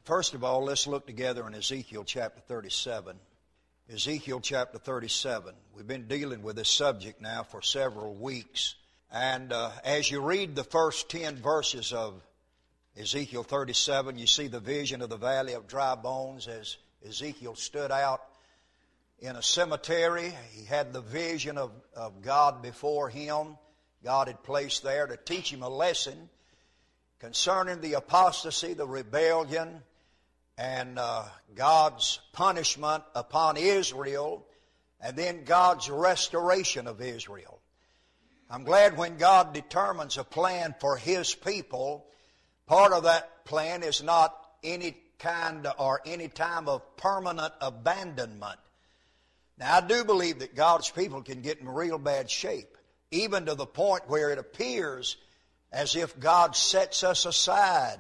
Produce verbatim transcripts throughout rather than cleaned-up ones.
First of all, let's look together in Ezekiel chapter thirty-seven. Ezekiel chapter thirty-seven. We've been dealing with this subject now for several weeks. And uh, as you read the first ten verses of Ezekiel thirty-seven, you see the vision of the valley of dry bones as Ezekiel stood out in a cemetery. He had the vision of, of God before him. God had placed there to teach him a lesson concerning the apostasy, the rebellion, and uh, God's punishment upon Israel, and then God's restoration of Israel. I'm glad when God determines a plan for His people, part of that plan is not any kind or any time of permanent abandonment. Now, I do believe that God's people can get in real bad shape, even to the point where it appears as if God sets us aside.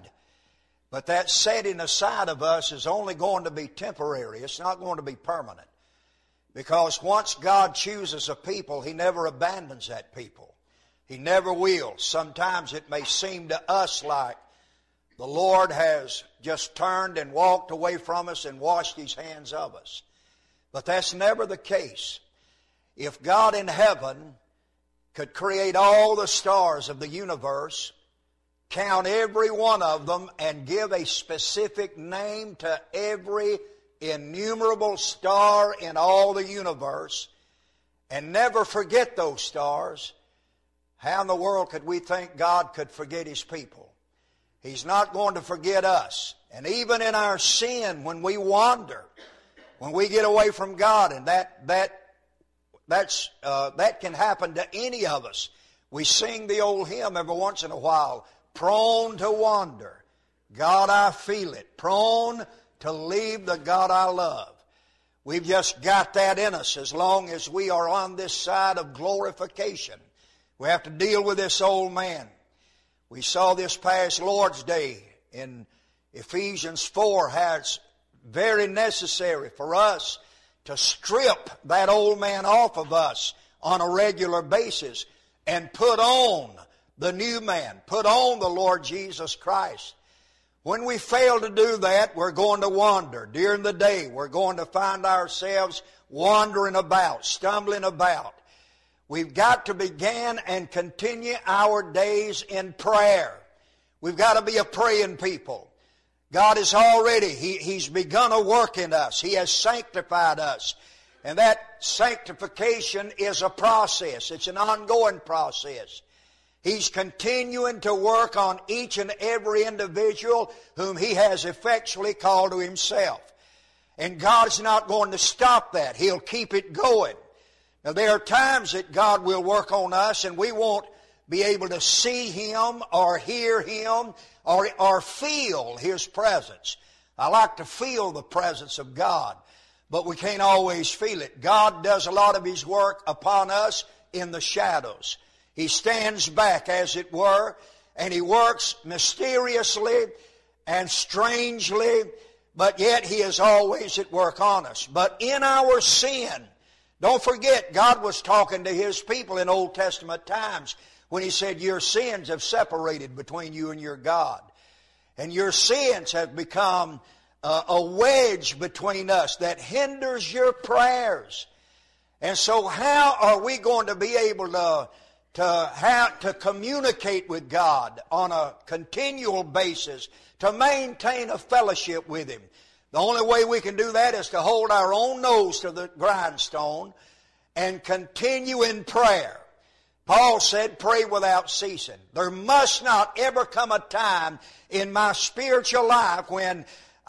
But that setting aside of us is only going to be temporary. It's not going to be permanent. Because once God chooses a people, He never abandons that people. He never will. Sometimes it may seem to us like the Lord has just turned and walked away from us and washed His hands of us. But that's never the case. If God in heaven could create all the stars of the universe, count every one of them, and give a specific name to every innumerable star in all the universe, and never forget those stars, how in the world could we think God could forget His people? He's not going to forget us. And even in our sin, when we wander, when we get away from God, and that that that's uh, that can happen to any of us. We sing the old hymn every once in a while, prone to wander. God, I feel it. Prone to leave the God I love. We've just got that in us as long as we are on this side of glorification. We have to deal with this old man. We saw this past Lord's Day in Ephesians four how it's very necessary for us to strip that old man off of us on a regular basis and put on the new man, put on the Lord Jesus Christ. When we fail to do that, we're going to wander. During the day, we're going to find ourselves wandering about, stumbling about. We've got to begin and continue our days in prayer. We've got to be a praying people. God is already, he, He's begun a work in us. He has sanctified us. And that sanctification is a process. It's an ongoing process. He's continuing to work on each and every individual whom He has effectually called to Himself. And God's not going to stop that. He'll keep it going. Now, there are times that God will work on us and we won't be able to see Him or hear Him or, or feel His presence. I like to feel the presence of God, but we can't always feel it. God does a lot of His work upon us in the shadows. He stands back, as it were, and He works mysteriously and strangely, but yet He is always at work on us. But in our sin, don't forget, God was talking to His people in Old Testament times when He said, your sins have separated between you and your God. And your sins have become uh, a wedge between us that hinders your prayers. And so how are we going to be able to, to, have, to communicate with God on a continual basis, to maintain a fellowship with Him? The only way we can do that is to hold our own nose to the grindstone and continue in prayer. Paul said, pray without ceasing. There must not ever come a time in my spiritual life when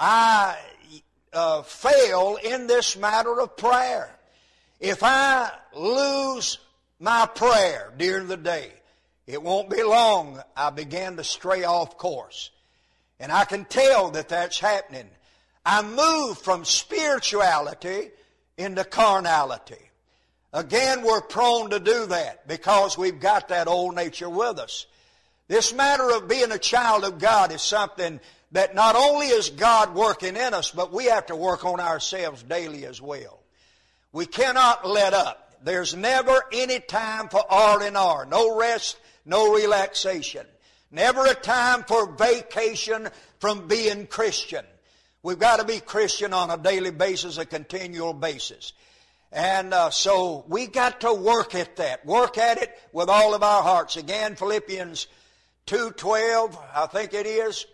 I uh, fail in this matter of prayer. If I lose my prayer during the day, it won't be long I begin to stray off course. And I can tell that that's happening. I move from spirituality into carnality. Again, we're prone to do that because we've got that old nature with us. This matter of being a child of God is something that not only is God working in us, but we have to work on ourselves daily as well. We cannot let up. There's never any time for R and R. No rest, no relaxation. Never a time for vacation from being Christian. We've got to be Christian on a daily basis, a continual basis. And uh, so we got to work at that. Work at it with all of our hearts. Again, Philippians two twelve, I think it is,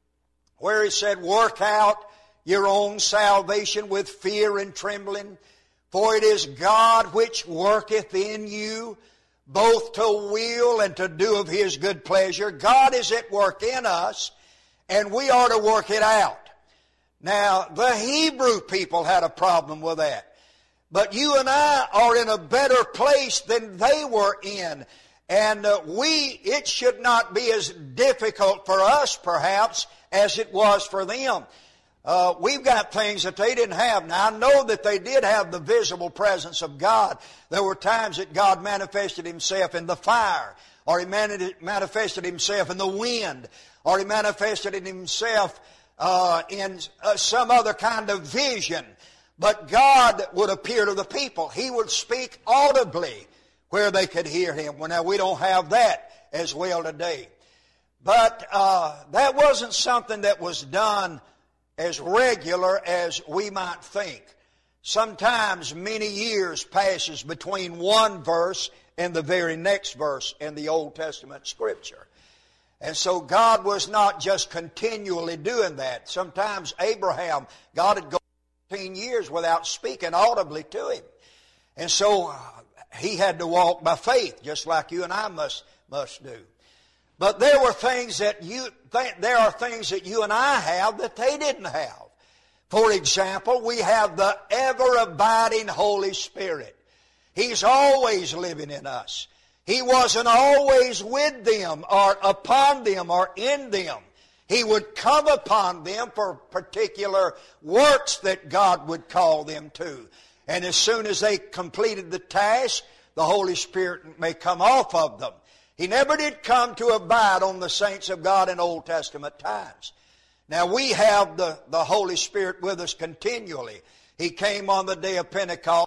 where he said, work out your own salvation with fear and trembling, for it is God which worketh in you, both to will and to do of His good pleasure. God is at work in us, and we are to work it out. Now, the Hebrew people had a problem with that. But you and I are in a better place than they were in. And uh, we, it should not be as difficult for us, perhaps, as it was for them. Uh, we've got things that they didn't have. Now, I know that they did have the visible presence of God. There were times that God manifested Himself in the fire, or He mani- manifested Himself in the wind, or He manifested Himself uh, in uh, some other kind of vision. But God would appear to the people. He would speak audibly where they could hear Him. Well, now, we don't have that as well today. But uh, that wasn't something that was done as regular as we might think. Sometimes many years passes between one verse and the very next verse in the Old Testament Scripture. And so God was not just continually doing that. Sometimes Abraham, God had gone fifteen years without speaking audibly to him. And so uh, he had to walk by faith, just like you and I must must do. But there were things that you th- there are things that you and I have that they didn't have. For example, we have the ever-abiding Holy Spirit. He's always living in us. He wasn't always with them or upon them or in them. He would come upon them for particular works that God would call them to. And as soon as they completed the task, the Holy Spirit may come off of them. He never did come to abide on the saints of God in Old Testament times. Now we have the, the Holy Spirit with us continually. He came on the day of Pentecost.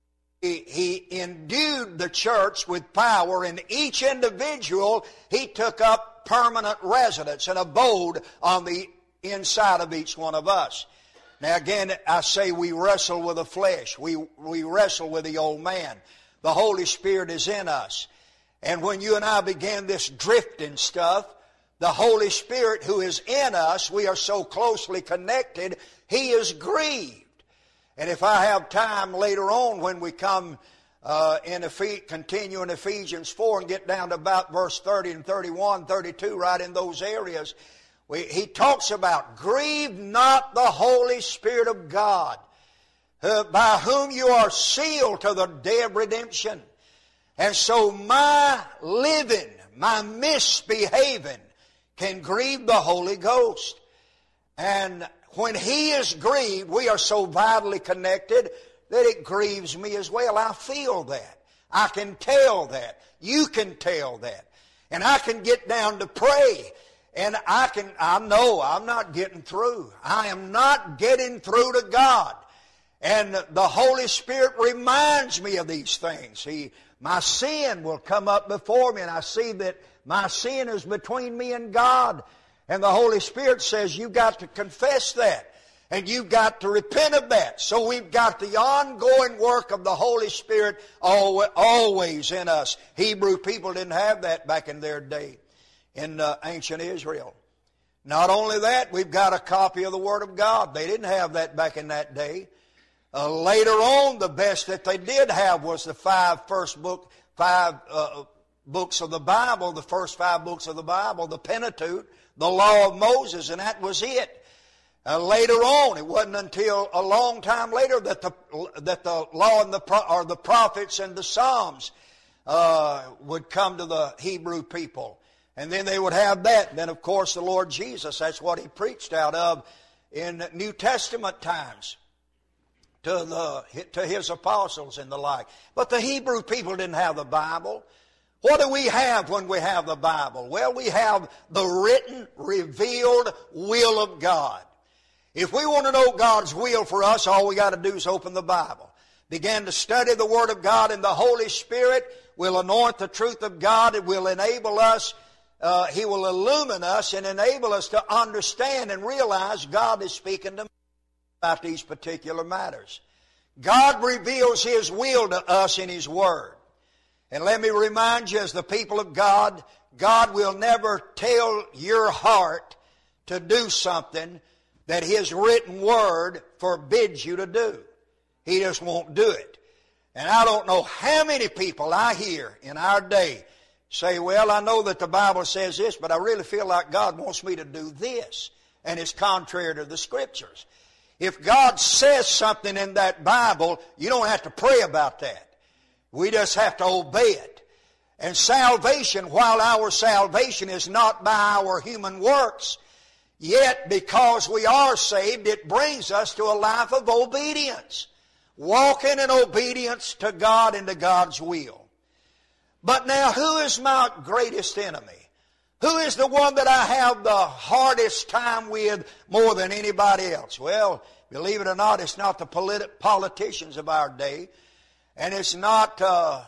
He, he endued the church with power, and each individual, He took up permanent residence and abode on the inside of each one of us. Now again, I say we wrestle with the flesh. We, we wrestle with the old man. The Holy Spirit is in us. And when you and I began this drifting stuff, the Holy Spirit who is in us, we are so closely connected, He is grieved. And if I have time later on when we come uh, in Ephes- continue in Ephesians four and get down to about verse thirty and thirty-one, thirty-two, right in those areas, we, he talks about, grieve not the Holy Spirit of God, uh, by whom you are sealed to the day of redemption. And so my living, my misbehaving can grieve the Holy Ghost. And when He is grieved, we are so vitally connected that it grieves me as well. I feel that. I can tell that. You can tell that. And I can get down to pray. And I can, I know I'm not getting through. I am not getting through to God. And the Holy Spirit reminds me of these things. He, my sin will come up before me, and I see that my sin is between me and God. And the Holy Spirit says, you've got to confess that. And you've got to repent of that. So we've got the ongoing work of the Holy Spirit always in us. Hebrew people didn't have that back in their day in uh, ancient Israel. Not only that, we've got a copy of the Word of God. They didn't have that back in that day. Uh, later on, the best that they did have was the five first book, five uh, books of the Bible, the first five books of the Bible, the Pentateuch, the Law of Moses, and that was it. Uh, later on, it wasn't until a long time later that the that the law and the or the prophets and the Psalms uh, would come to the Hebrew people, and then they would have that. And then, of course, the Lord Jesus. That's what He preached out of in New Testament times to the to His apostles and the like. But the Hebrew people didn't have the Bible. What do we have when we have the Bible? Well, we have the written, revealed will of God. If we want to know God's will for us, all we got to do is open the Bible. Begin to study the Word of God, and the Holy Spirit will anoint the truth of God. It will enable us uh, He will illumine us and enable us to understand and realize God is speaking to me about these particular matters. God reveals His will to us in His Word. And let me remind you, as the people of God, God will never tell your heart to do something that His written Word forbids you to do. He just won't do it. And I don't know how many people I hear in our day say, well, I know that the Bible says this, but I really feel like God wants me to do this. And it's contrary to the Scriptures. If God says something in that Bible, you don't have to pray about that. We just have to obey it. And salvation, while our salvation is not by our human works, yet because we are saved, it brings us to a life of obedience. Walking in obedience to God and to God's will. But now, who is my greatest enemy? Who is the one that I have the hardest time with more than anybody else? Well, believe it or not, it's not the politi- politicians of our day. And it's not uh,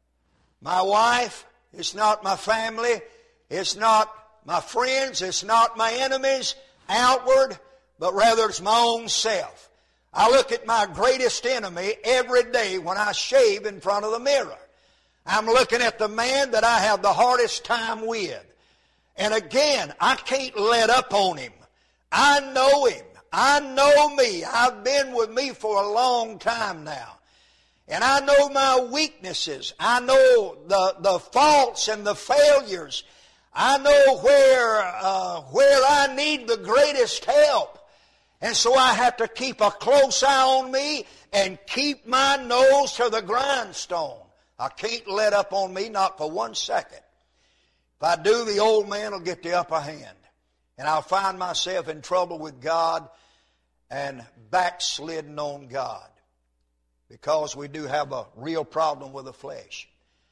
my wife. It's not my family. It's not my friends. It's not my enemies outward, but rather it's my own self. I look at my greatest enemy every day when I shave in front of the mirror. I'm looking at the man that I have the hardest time with. And again, I can't let up on him. I know him. I know me. I've been with me for a long time now. And I know my weaknesses. I know the, the faults and the failures. I know where, uh, where I need the greatest help. And so I have to keep a close eye on me and keep my nose to the grindstone. I can't let up on me, not for one second. If I do, the old man will get the upper hand. And I'll find myself in trouble with God and backslidden on God. Because we do have a real problem with the flesh.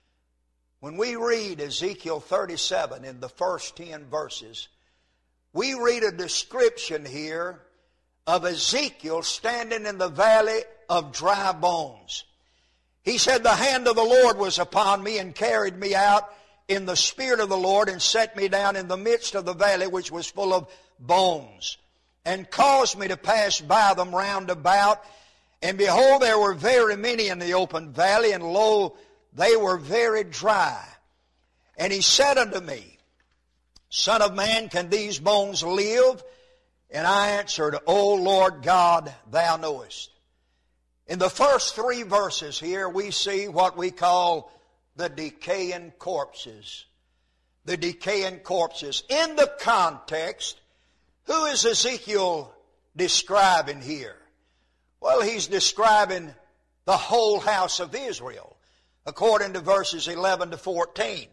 When we read Ezekiel thirty-seven in the first ten verses, we read a description here of Ezekiel standing in the valley of dry bones. He said, the hand of the Lord was upon me and carried me out in the spirit of the Lord and set me down in the midst of the valley which was full of bones and caused me to pass by them round about. And behold, there were very many in the open valley, and lo, they were very dry. And he said unto me, Son of man, can these bones live? And I answered, O Lord God, thou knowest. In the first three verses here, we see what we call the decaying corpses. The decaying corpses. In the context, who is Ezekiel describing here? Well, he's describing the whole house of Israel, according to verses eleven to fourteen.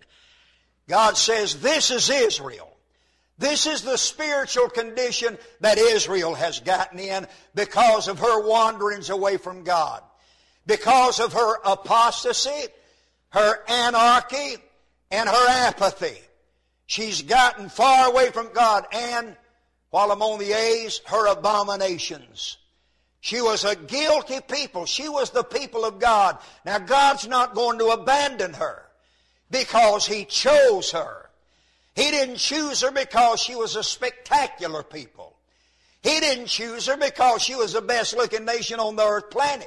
God says, this is Israel. This is the spiritual condition that Israel has gotten in because of her wanderings away from God. Because of her apostasy, her anarchy, and her apathy. She's gotten far away from God. And, while I'm on the A's, her abominations. She was a guilty people. She was the people of God. Now, God's not going to abandon her because He chose her. He didn't choose her because she was a spectacular people. He didn't choose her because she was the best looking nation on the earth planet.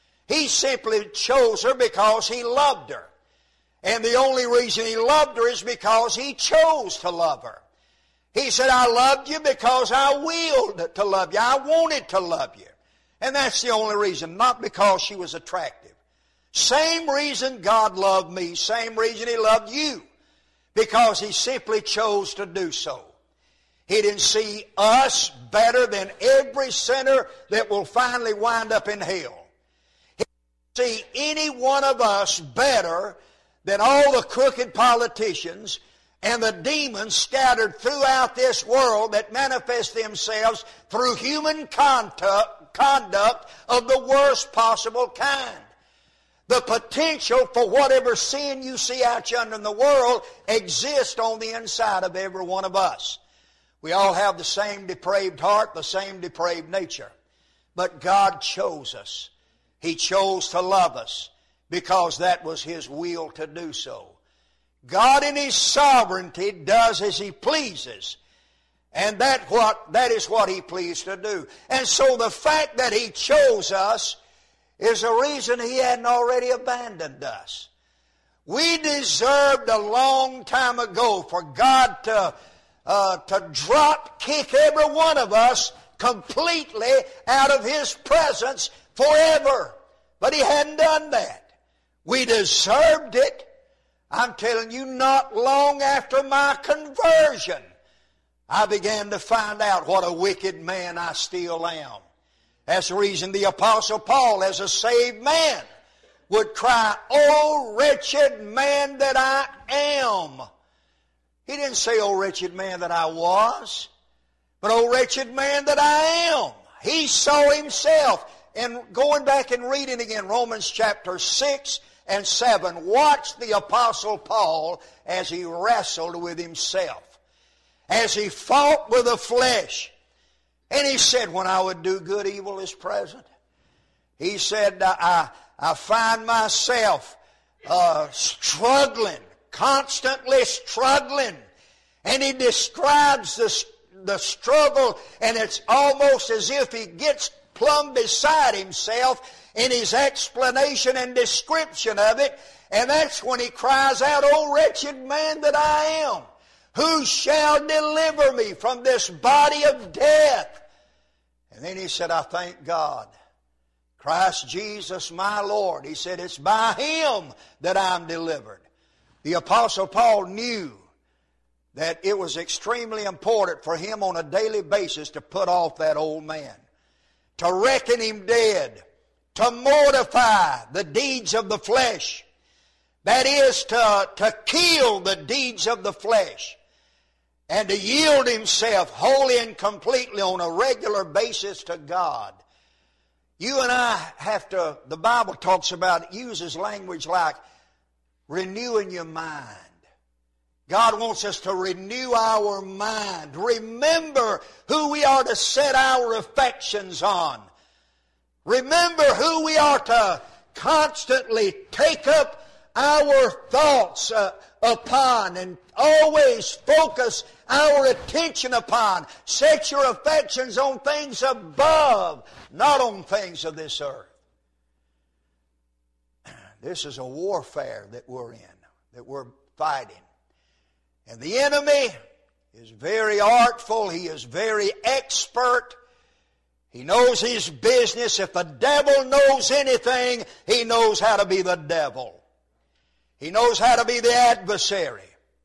He simply chose her because He loved her. And the only reason He loved her is because He chose to love her. He said, I loved you because I willed to love you. I wanted to love you. And that's the only reason, not because she was attractive. Same reason God loved me, same reason He loved you. Because He simply chose to do so. He didn't see us better than every sinner that will finally wind up in hell. He didn't see any one of us better than all the crooked politicians and the demons scattered throughout this world that manifest themselves through human conduct, conduct of the worst possible kind. The potential for whatever sin you see out yonder in the world exists on the inside of every one of us. We all have the same depraved heart, the same depraved nature. But God chose us. He chose to love us because that was His will to do so. God in His sovereignty does as He pleases. And that what that is what He pleased to do. And so the fact that He chose us is a reason He hadn't already abandoned us. We deserved a long time ago for God to, uh, to drop kick every one of us completely out of His presence forever. But He hadn't done that. We deserved it. I'm telling you, not long after my conversion, I began to find out what a wicked man I still am. That's the reason the Apostle Paul, as a saved man, would cry, "Oh, wretched man that I am." He didn't say, "Oh, wretched man that I was," but "Oh, wretched man that I am." He saw himself. And going back and reading again Romans chapter six and seven, watch the Apostle Paul as he wrestled with himself, as he fought with the flesh. And he said, when I would do good, evil is present. He said, I, I find myself uh, struggling, constantly struggling. And he describes the, the struggle, and it's almost as if he gets plumb beside himself in his explanation and description of it. And that's when he cries out, "O wretched man that I am, who shall deliver me from this body of death?" And then he said, "I thank God, Christ Jesus my Lord." He said, "It's by Him that I'm delivered." The Apostle Paul knew that it was extremely important for him on a daily basis to put off that old man, to reckon him dead, to mortify the deeds of the flesh. That is, to, to kill the deeds of the flesh, and to yield himself wholly and completely on a regular basis to God. You and I have to, the Bible talks about, uses language like renewing your mind. God wants us to renew our mind. Remember who we are to set our affections on. Remember who we are to constantly take up our thoughts uh, upon, and always focus our attention upon. Set your affections on things above, not on things of this earth. This is a warfare that we're in, that we're fighting. And the enemy is very artful. He is very expert. He knows his business. If the devil knows anything, he knows how to be the devil. He knows how to be the adversary.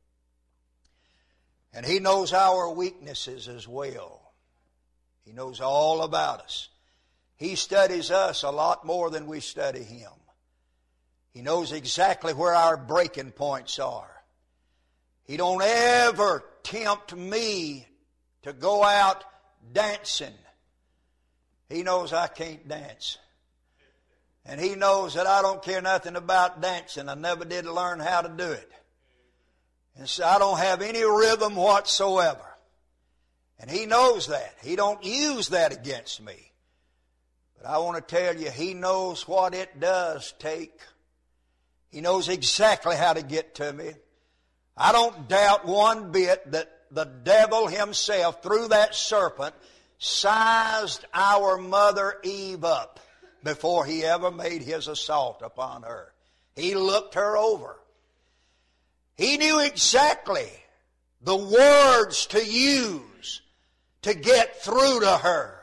And he knows our weaknesses as well. He knows all about us. He studies us a lot more than we study him. He knows exactly where our breaking points are. He don't ever tempt me to go out dancing. He knows I can't dance. And He knows that I don't care nothing about dancing. I never did learn how to do it. And so I don't have any rhythm whatsoever. And He knows that. He don't use that against me. But I want to tell you, He knows what it does take. He knows exactly how to get to me. I don't doubt one bit that the devil himself, through that serpent, sized our mother Eve up before he ever made his assault upon her. He looked her over. He knew exactly the words to use to get through to her.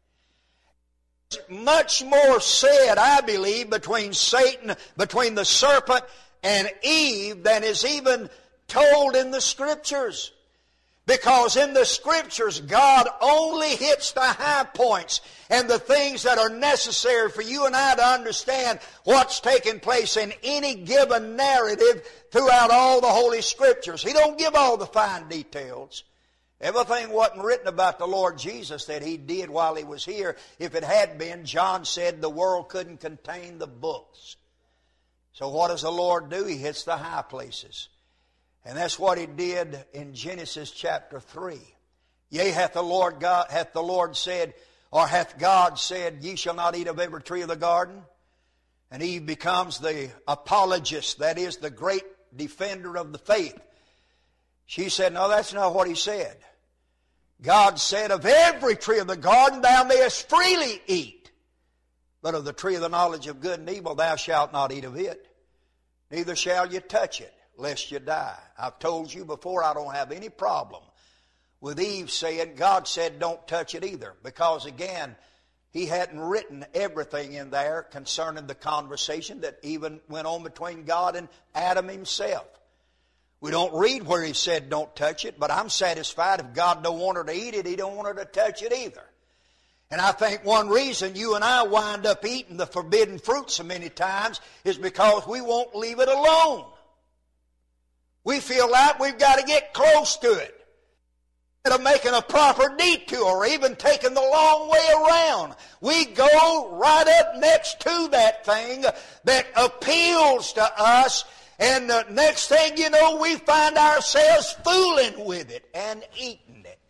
Much more said, I believe, between Satan, between the serpent and Eve than is even told in the Scriptures. Because in the Scriptures, God only hits the high points and the things that are necessary for you and I to understand what's taking place in any given narrative throughout all the Holy Scriptures. He don't give all the fine details. Everything wasn't written about the Lord Jesus that He did while He was here. If it had been, John said the world couldn't contain the books. So what does the Lord do? He hits the high places. And that's what He did in Genesis chapter three. Yea, hath the Lord God, hath the Lord said, or hath God said, ye shall not eat of every tree of the garden? And Eve becomes the apologist, that is, the great defender of the faith. She said, no, that's not what he said. God said, of every tree of the garden thou mayest freely eat, but of the tree of the knowledge of good and evil thou shalt not eat of it, neither shall you touch it, lest you die. I've told you before, I don't have any problem with Eve saying, God said don't touch it either, because again, he hadn't written everything in there concerning the conversation that even went on between God and Adam himself. We don't read where he said don't touch it, but I'm satisfied if God don't want her to eat it, he don't want her to touch it either. And I think one reason you and I wind up eating the forbidden fruit so many times is because we won't leave it alone. We feel like we've got to get close to it. Instead of making a proper detour or even taking the long way around, we go right up next to that thing that appeals to us, and the next thing you know, we find ourselves fooling with it and eating it.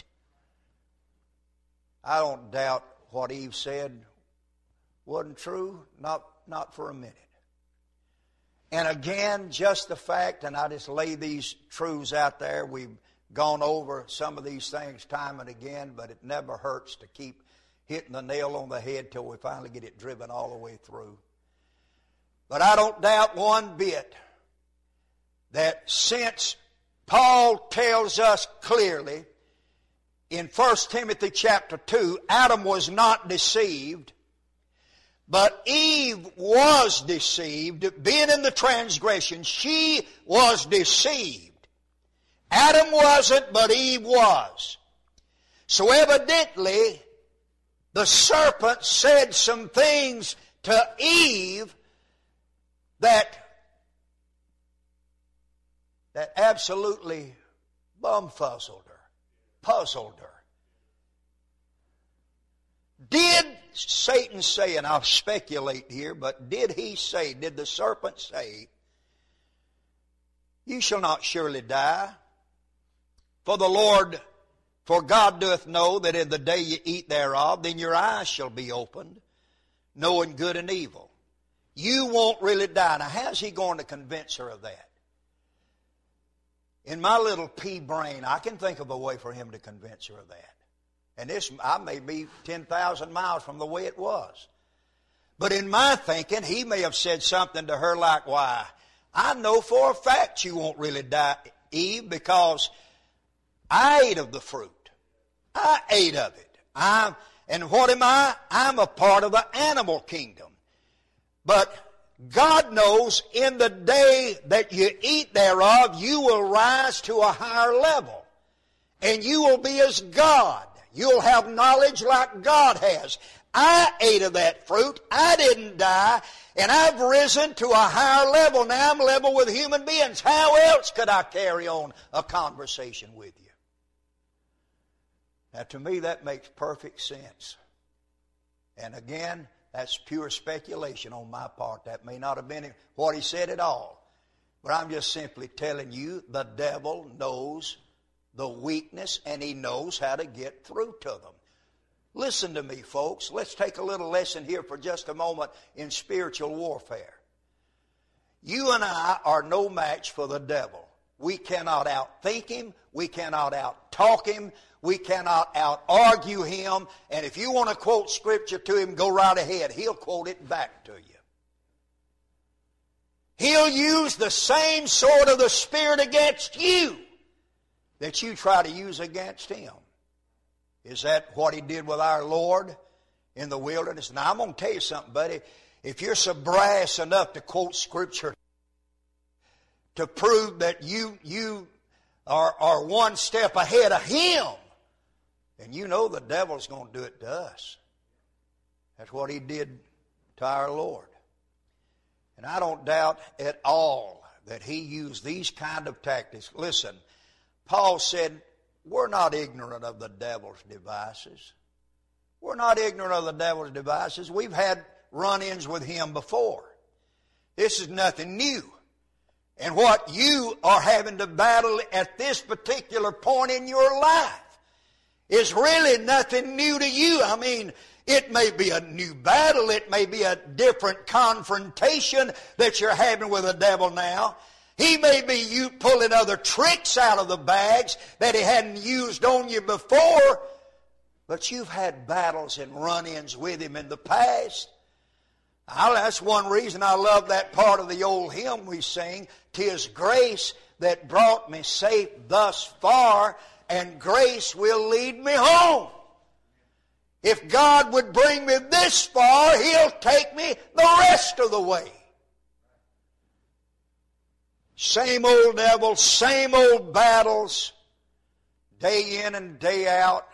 I don't doubt what Eve said wasn't true, not, not for a minute. And again, just the fact, and I just lay these truths out there, we've gone over some of these things time and again, but it never hurts to keep hitting the nail on the head till we finally get it driven all the way through. But I don't doubt one bit that since Paul tells us clearly in First Timothy chapter two, Adam was not deceived, but Eve was deceived, being in the transgression, she was deceived. Adam wasn't, but Eve was. So evidently, the serpent said some things to Eve that, that absolutely bumfuzzled her, puzzled her. Did Satan say, and I'll speculate here, but did he say, did the serpent say, you shall not surely die? For the Lord, for God doth know that in the day you eat thereof, then your eyes shall be opened, knowing good and evil. You won't really die. Now, how's he going to convince her of that? In my little pea brain, I can think of a way for him to convince her of that. And this, I may be ten thousand miles from the way it was. But in my thinking, he may have said something to her like, why, I know for a fact you won't really die, Eve, because I ate of the fruit. I ate of it. I'm, and what am I? I'm a part of the animal kingdom. But God knows in the day that you eat thereof, you will rise to a higher level. And you will be as God. You'll have knowledge like God has. I ate of that fruit. I didn't die. And I've risen to a higher level. Now I'm level with human beings. How else could I carry on a conversation with you? Now, to me, that makes perfect sense. And again, that's pure speculation on my part. That may not have been what he said at all. But I'm just simply telling you, the devil knows the weakness, and he knows how to get through to them. Listen to me, folks. Let's take a little lesson here for just a moment in spiritual warfare. You and I are no match for the devil. We cannot outthink him. We cannot out-talk him. We cannot out-argue him. And if you want to quote Scripture to him, go right ahead. He'll quote it back to you. He'll use the same sword of the Spirit against you that you try to use against him. Is that what he did with our Lord in the wilderness? Now, I'm going to tell you something, buddy. If you're so brass enough to quote Scripture to prove that you, you are, are one step ahead of him, then you know the devil's going to do it to us. That's what he did to our Lord. And I don't doubt at all that he used these kind of tactics. Listen, Paul said, we're not ignorant of the devil's devices. We're not ignorant of the devil's devices. We've had run-ins with him before. This is nothing new. And what you are having to battle at this particular point in your life is really nothing new to you. I mean, it may be a new battle. It may be a different confrontation that you're having with the devil now. He may be you pulling other tricks out of the bags that he hadn't used on you before, but you've had battles and run-ins with him in the past. I, that's one reason I love that part of the old hymn we sing, "'Tis grace that brought me safe thus far, and grace will lead me home." If God would bring me this far, He'll take me the rest of the way. Same old devil, same old battles, day in and day out.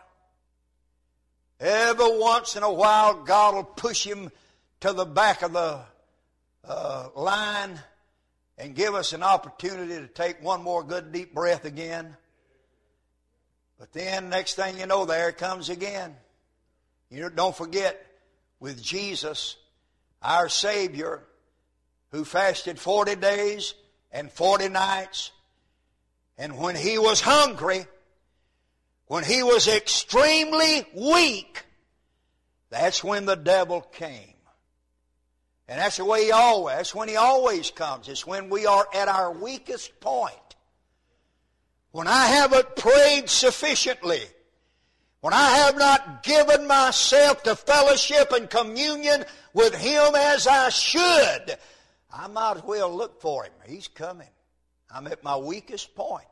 Every once in a while, God will push him to the back of the uh, line and give us an opportunity to take one more good deep breath again. But then, next thing you know, there it comes again. You know, don't forget, with Jesus, our Savior, who fasted forty days and forty nights, and when He was hungry, when He was extremely weak, that's when the devil came. And that's the way He always, that's when He always comes. It's when we are at our weakest point. When I haven't prayed sufficiently, when I have not given myself to fellowship and communion with Him as I should, I might as well look for Him. He's coming. I'm at my weakest point.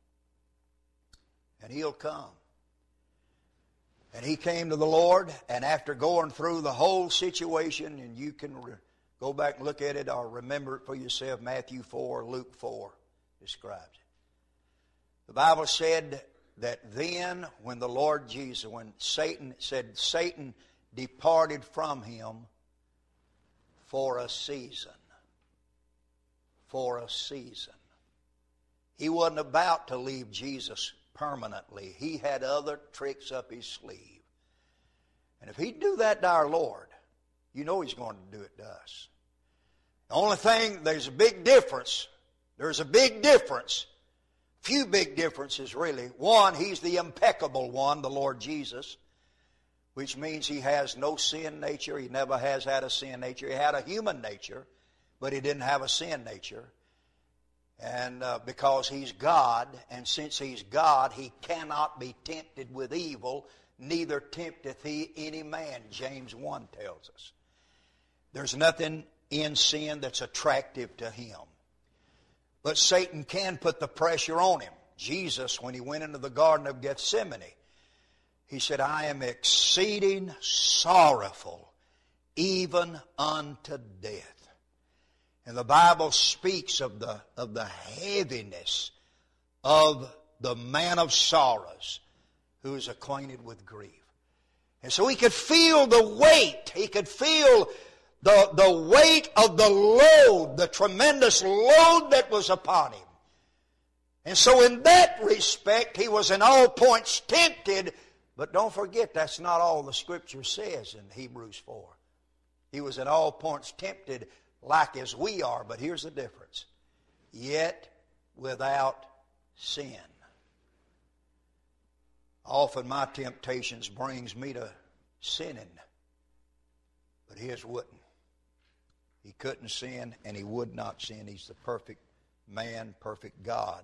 And He'll come. And he came to the Lord, and after going through the whole situation, and you can re- go back and look at it or remember it for yourself, Matthew four, Luke four describes it. The Bible said that then when the Lord Jesus, when Satan said Satan departed from him for a season. For a season. He wasn't about to leave Jesus permanently. He had other tricks up his sleeve. And if he'd do that to our Lord, you know He's going to do it to us. The only thing, there's a big difference. There's a big difference. Few big differences, really. One, He's the impeccable one, the Lord Jesus, which means He has no sin nature. He never has had a sin nature. He had a human nature, but He didn't have a sin nature. And uh, because He's God, and since He's God, He cannot be tempted with evil, neither tempteth He any man, James one tells us. There's nothing in sin that's attractive to Him. But Satan can put the pressure on Him. Jesus, when He went into the Garden of Gethsemane, He said, "I am exceeding sorrowful, even unto death." And the Bible speaks of the, of the heaviness of the man of sorrows who is acquainted with grief. And so he could feel the weight. He could feel the, the weight of the load, the tremendous load that was upon him. And so in that respect, he was in all points tempted. But don't forget, that's not all the Scripture says in Hebrews four. He was in all points tempted like as we are, but here's the difference. Yet without sin. Often my temptations brings me to sinning, but His wouldn't. He couldn't sin, and He would not sin. He's the perfect man, perfect God.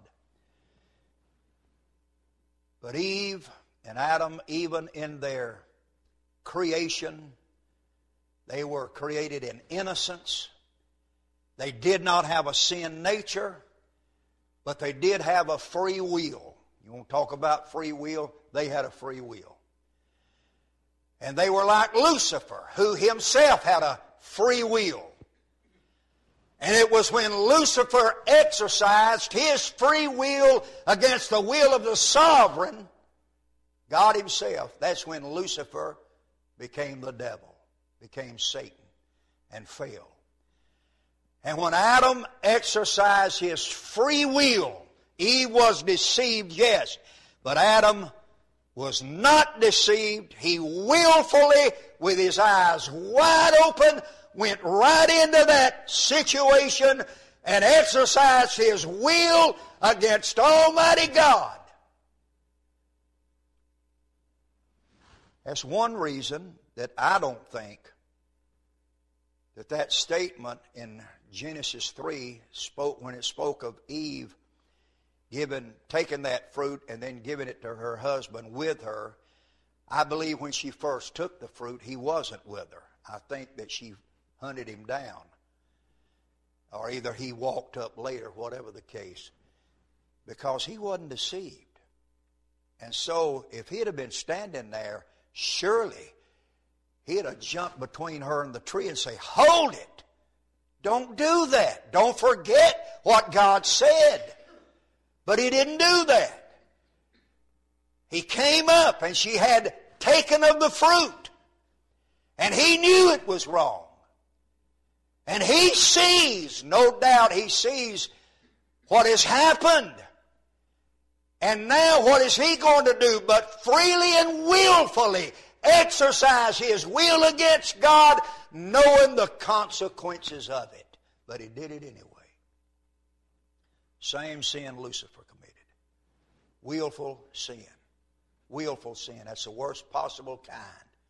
But Eve and Adam, even in their creation, they were created in innocence. They did not have a sin nature, but they did have a free will. You want to talk about free will? They had a free will. And they were like Lucifer, who himself had a free will. And it was when Lucifer exercised his free will against the will of the sovereign, God Himself, that's when Lucifer became the devil, became Satan, and fell. And when Adam exercised his free will, Eve was deceived, yes, but Adam was not deceived. He willfully, with his eyes wide open, went right into that situation and exercised his will against Almighty God. That's one reason that I don't think that that statement in Genesis three spoke when it spoke of Eve giving, taking that fruit and then giving it to her husband with her. I believe when she first took the fruit, he wasn't with her. I think that she hunted him down. Or either he walked up later, whatever the case. Because he wasn't deceived. And so if he'd have been standing there, surely he'd have jumped between her and the tree and say, hold it. Don't do that. Don't forget what God said. But he didn't do that. He came up and she had taken of the fruit. And he knew it was wrong. And he sees, no doubt he sees what has happened. And now what is he going to do but freely and willfully exercise his will against God, knowing the consequences of it? But he did it anyway. Same sin Lucifer committed. Willful sin. Willful sin. That's the worst possible kind.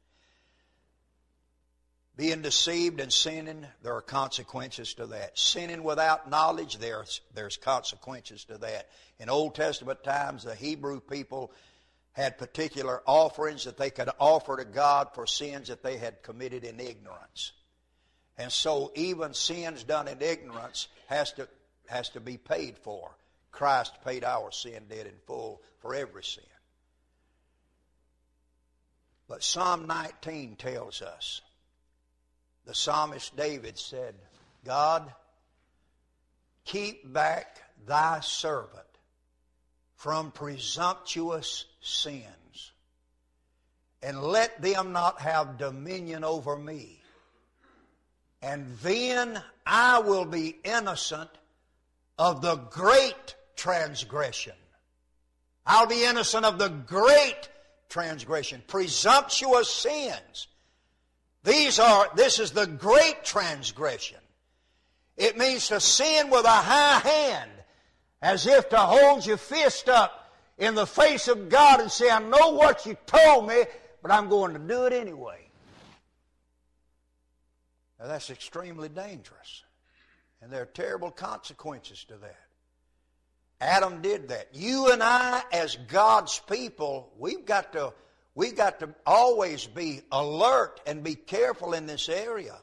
Being deceived and sinning, there are consequences to that. Sinning without knowledge, there's, there's consequences to that. In Old Testament times, the Hebrew people had particular offerings that they could offer to God for sins that they had committed in ignorance. And so even sins done in ignorance has to, has to be paid for. Christ paid our sin debt in full for every sin. But Psalm nineteen tells us, the psalmist David said, God, keep back thy servant from presumptuous sins, and let them not have dominion over me. And then I will be innocent of the great transgression. I'll be innocent of the great transgression. Presumptuous sins. These are, this is the great transgression. It means to sin with a high hand, as if to hold your fist up in the face of God and say, I know what you told me, but I'm going to do it anyway. Now that's extremely dangerous. And there are terrible consequences to that. Adam did that. You and I, as God's people, we've got to We've got to always be alert and be careful in this area.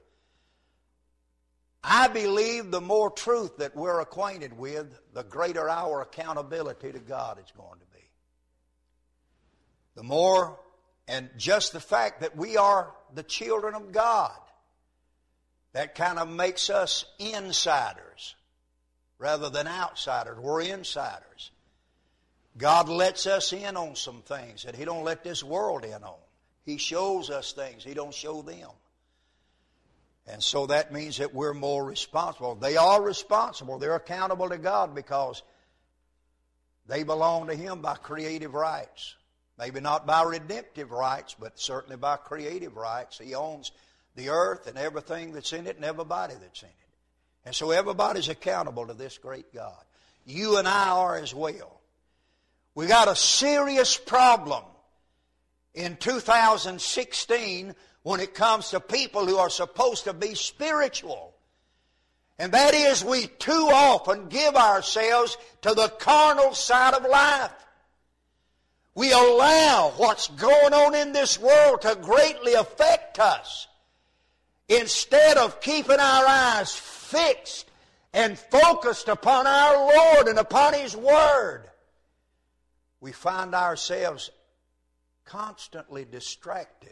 I believe the more truth that we're acquainted with, the greater our accountability to God is going to be. The more, and just the fact that we are the children of God, that kind of makes us insiders rather than outsiders. We're insiders. God lets us in on some things that He don't let this world in on. He shows us things He don't show them. And so that means that we're more responsible. They are responsible. They're accountable to God because they belong to Him by creative rights. Maybe not by redemptive rights, but certainly by creative rights. He owns the earth and everything that's in it and everybody that's in it. And so everybody's accountable to this great God. You and I are as well. We got a serious problem in two thousand sixteen when it comes to people who are supposed to be spiritual. And that is, we too often give ourselves to the carnal side of life. We allow what's going on in this world to greatly affect us, instead of keeping our eyes fixed and focused upon our Lord and upon His Word. We find ourselves constantly distracted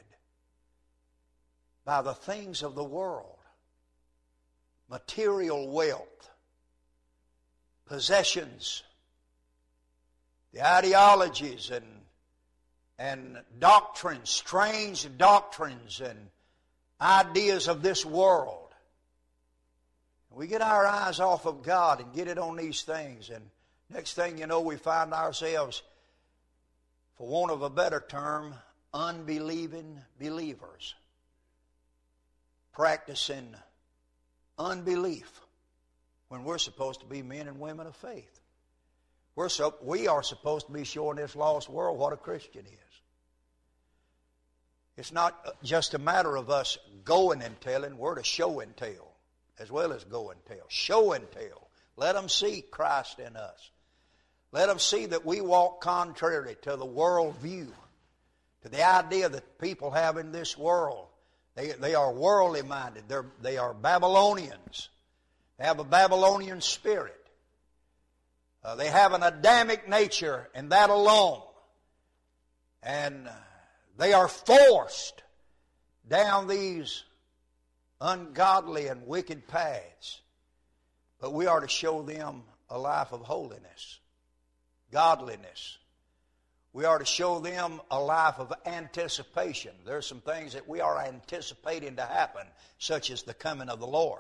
by the things of the world, material wealth, possessions, the ideologies and, and doctrines, strange doctrines and ideas of this world. We get our eyes off of God and get it on these things, and next thing you know, we find ourselves, for want of a better term, unbelieving believers, practicing unbelief when we're supposed to be men and women of faith. We're so, we are supposed to be showing this lost world what a Christian is. It's not just a matter of us going and telling, we're to show and tell as well as go and tell. Show and tell. Let them see Christ in us. Let them see that we walk contrary to the world view, to the idea that people have in this world. They, they are worldly minded. They're, they are Babylonians. They have a Babylonian spirit. Uh, they have an Adamic nature, and that alone. And they are forced down these ungodly and wicked paths. But we are to show them a life of holiness, godliness. We are to show them a life of anticipation. There are some things that we are anticipating to happen, such as the coming of the Lord.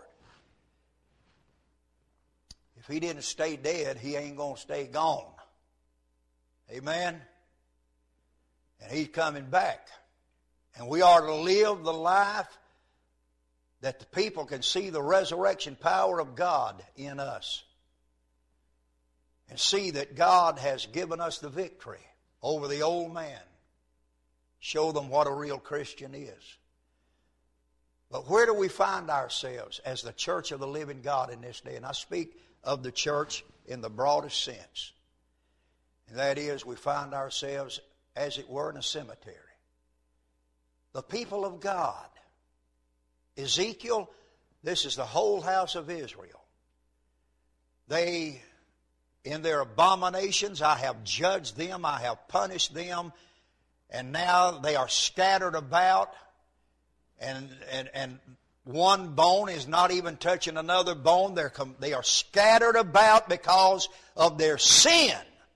If He didn't stay dead, He ain't going to stay gone. Amen? And He's coming back. And we are to live the life that the people can see the resurrection power of God in us. And see that God has given us the victory over the old man. Show them what a real Christian is. But where do we find ourselves as the church of the living God in this day? And I speak of the church in the broadest sense. And that is, we find ourselves, as it were, in a cemetery. The people of God. Ezekiel, this is the whole house of Israel. They, in their abominations, I have judged them, I have punished them, and now they are scattered about, and and and one bone is not even touching another bone. They're they are scattered about because of their sin.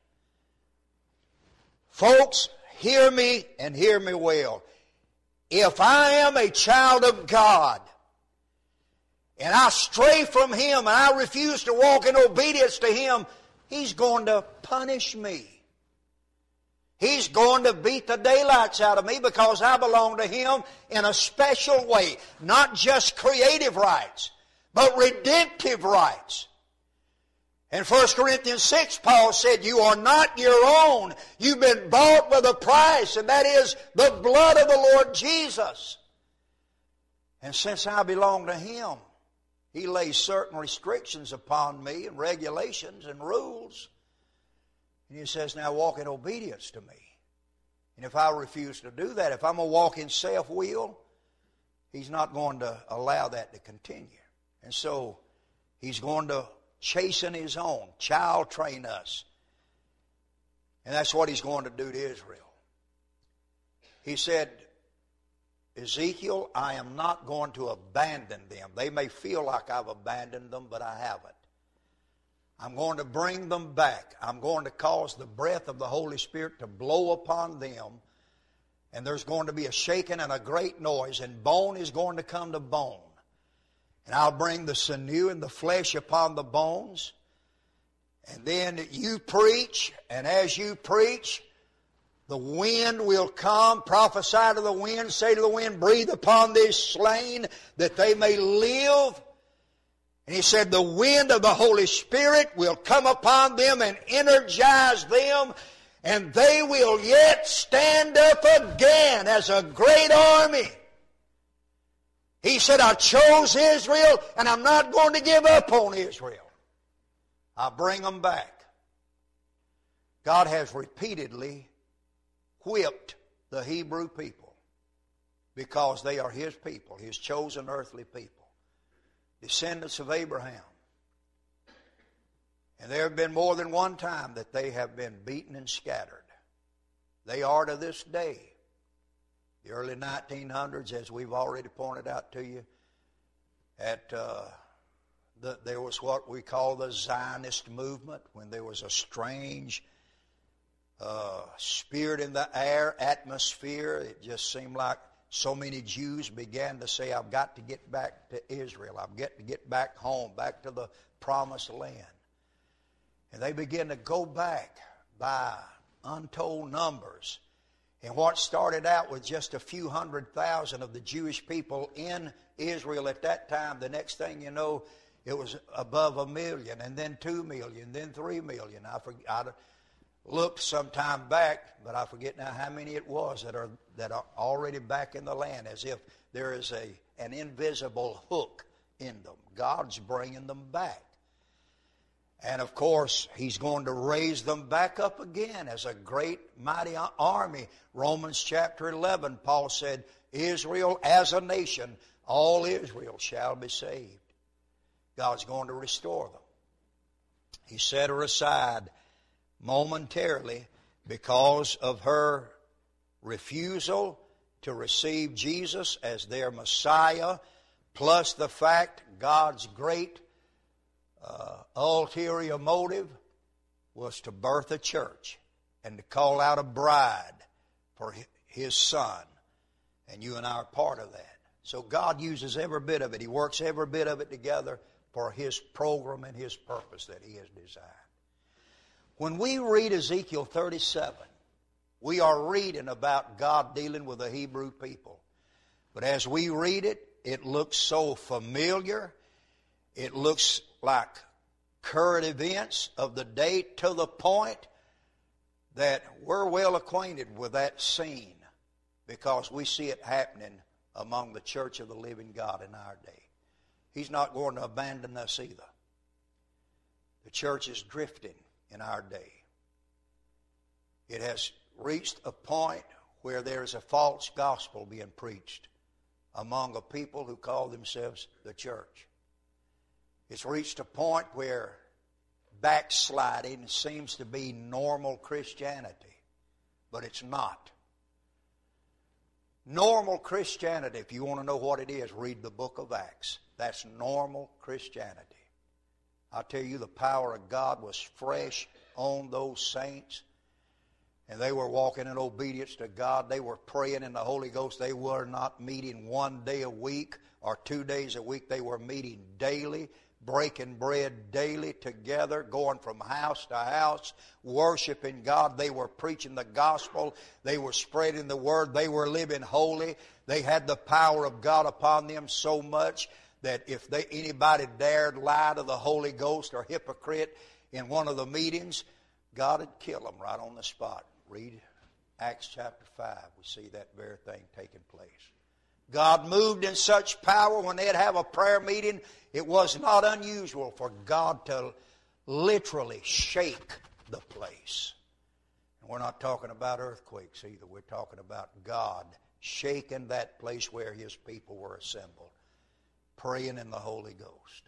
Folks, hear me and hear me well. If I am a child of God, and I stray from Him, and I refuse to walk in obedience to Him, He's going to punish me. He's going to beat the daylights out of me because I belong to Him in a special way. Not just creative rights, but redemptive rights. In First Corinthians six, Paul said, you are not your own. You've been bought with a price, and that is the blood of the Lord Jesus. And since I belong to Him, He lays certain restrictions upon me and regulations and rules. And He says, now walk in obedience to me. And if I refuse to do that, if I'm going to walk in self-will, He's not going to allow that to continue. And so He's going to chasten His own, child train us. And that's what He's going to do to Israel. He said, Ezekiel, I am not going to abandon them. They may feel like I've abandoned them, but I haven't. I'm going to bring them back. I'm going to cause the breath of the Holy Spirit to blow upon them. And there's going to be a shaking and a great noise, and bone is going to come to bone. And I'll bring the sinew and the flesh upon the bones. And then you preach, and as you preach, the wind will come. Prophesy to the wind, say to the wind, breathe upon this slain that they may live. And he said the wind of the Holy Spirit will come upon them and energize them, and they will yet stand up again as a great army. He said, I chose Israel, and I'm not going to give up on Israel. I'll bring them back. God has repeatedly whipped the Hebrew people because they are His people, His chosen earthly people, descendants of Abraham. And there have been more than one time that they have been beaten and scattered. They are to this day. The early nineteen hundreds, as we've already pointed out to you, at uh, the, there was what we call the Zionist movement, when there was a strange uh, spirit in the air, atmosphere. It just seemed like so many Jews began to say, I've got to get back to Israel. I've got to get back home, back to the promised land. And they began to go back by untold numbers. And what started out with just a few hundred thousand of the Jewish people in Israel at that time, the next thing you know, it was above a million, and then two million, then three million. I, forget, I looked some time back, but I forget now how many it was that are that are already back in the land, as if there is a, an invisible hook in them. God's bringing them back. And of course, He's going to raise them back up again as a great, mighty army. Romans chapter eleven, Paul said, Israel as a nation, all Israel shall be saved. God's going to restore them. He set her aside momentarily because of her refusal to receive Jesus as their Messiah, plus the fact God's great uh, ulterior motive was to birth a church and to call out a bride for His Son. And you and I are part of that. So God uses every bit of it. He works every bit of it together for His program and His purpose that He has designed. When we read Ezekiel thirty-seven, we are reading about God dealing with the Hebrew people. But as we read it, it looks so familiar. It looks like current events of the day, to the point that we're well acquainted with that scene because we see it happening among the church of the living God in our day. He's not going to abandon us either. The church is drifting in our day. It has reached a point where there is a false gospel being preached among a people who call themselves the church. It's reached a point where backsliding seems to be normal Christianity, but it's not. Normal Christianity, if you want to know what it is, read the book of Acts. That's normal Christianity. I tell you, the power of God was fresh on those saints. And they were walking in obedience to God. They were praying in the Holy Ghost. They were not meeting one day a week or two days a week. They were meeting daily, breaking bread daily together, going from house to house, worshiping God. They were preaching the gospel. They were spreading the word. They were living holy. They had the power of God upon them so much that if they, anybody dared lie to the Holy Ghost or hypocrite in one of the meetings, God would kill them right on the spot. Read Acts chapter five. We see that very thing taking place. God moved in such power when they'd have a prayer meeting. It was not unusual for God to literally shake the place. And we're not talking about earthquakes either. We're talking about God shaking that place where His people were assembled, praying in the Holy Ghost.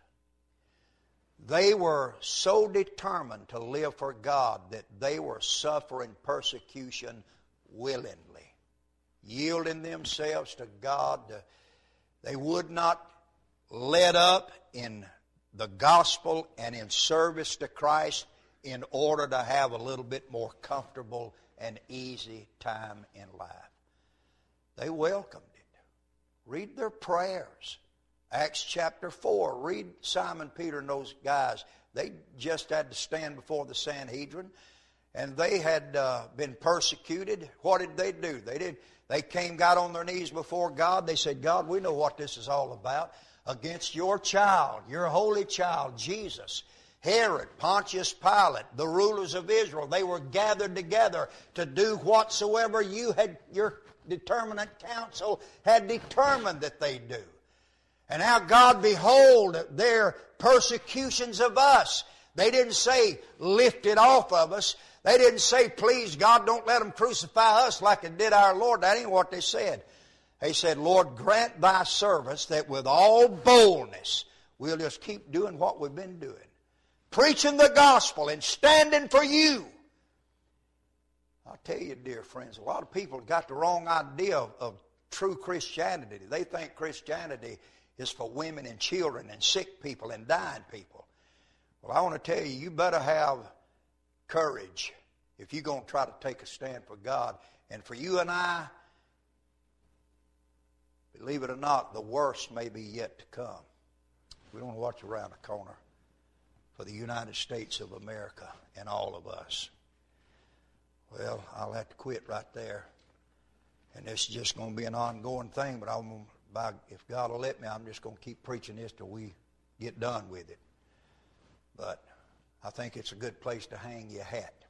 They were so determined to live for God that they were suffering persecution willingly, yielding themselves to God. They would not let up in the gospel and in service to Christ in order to have a little bit more comfortable and easy time in life. They welcomed it. Read their prayers. Acts chapter four, read Simon Peter and those guys. They just had to stand before the Sanhedrin, and they had uh, been persecuted. What did they do? They did. They came, got on their knees before God. They said, God, we know what this is all about. Against your child, your holy child, Jesus, Herod, Pontius Pilate, the rulers of Israel, they were gathered together to do whatsoever you had, your determinate counsel had determined that they do. And now, God, behold their persecutions of us. They didn't say, lift it off of us. They didn't say, please, God, don't let them crucify us like they did our Lord. That ain't what they said. They said, Lord, grant thy servants that with all boldness we'll just keep doing what we've been doing. Preaching the gospel and standing for you. I'll tell you, dear friends, a lot of people have got the wrong idea of, of true Christianity. They think Christianity is for women and children and sick people and dying people. Well, I want to tell you, you better have courage if you're going to try to take a stand for God. And for you and I, believe it or not, the worst may be yet to come. We don't watch around the corner for the United States of America and all of us. Well, I'll have to quit right there. And this is just going to be an ongoing thing, but I'm going to By, if God will let me, I'm just going to keep preaching this till we get done with it. But I think it's a good place to hang your hat.